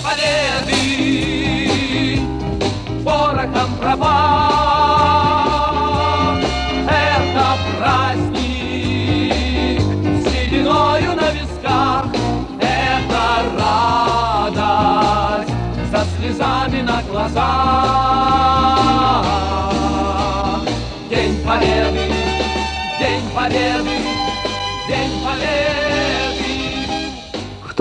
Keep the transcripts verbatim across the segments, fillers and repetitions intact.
победы порохом пропах. Это праздник с сединою на висках. Это радость со слезами на глазах. День победы, день победы, день победы. Кто?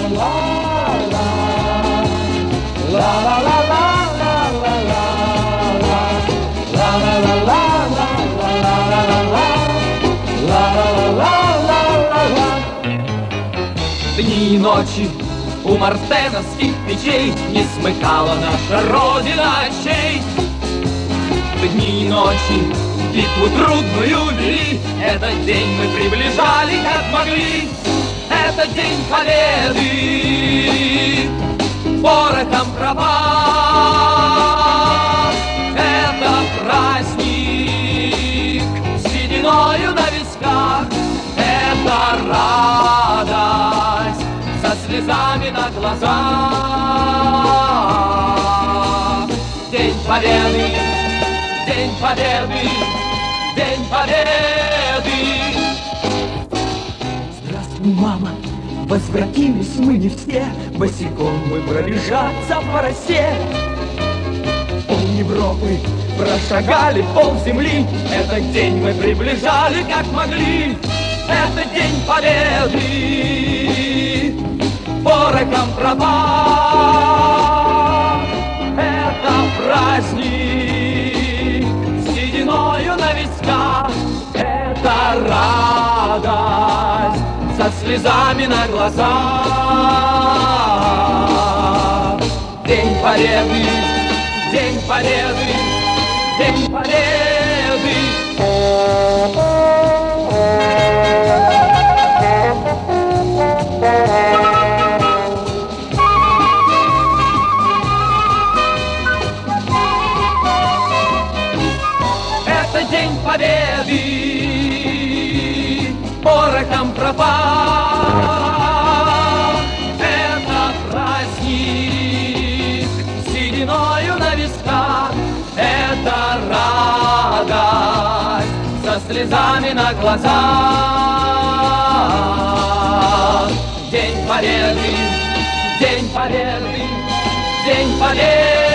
Дни и ночи у мартеновских печей не смыкала наша Родина очей. Дни и ночи битву трудную вели, этот день мы приближали как могли. Это день победы порохом пропах. Это праздник с сединою на висках. Это радость со слезами на глазах. День победы, день победы, день победы. Здравствуй, мама, возвратились мы не все, босиком мы пробежаться по росе. Пол Европы прошагали, пол земли, этот день мы приближали как могли. Это день победы порохом пропах. Это праздник с сединою на висках. Это радость со слезами на глазах. День победы, день победы, день победы. Это день победы порохом пропах. Это праздник с сединою на висках. Это радость со слезами на глазах. День победы, день победы, день победы.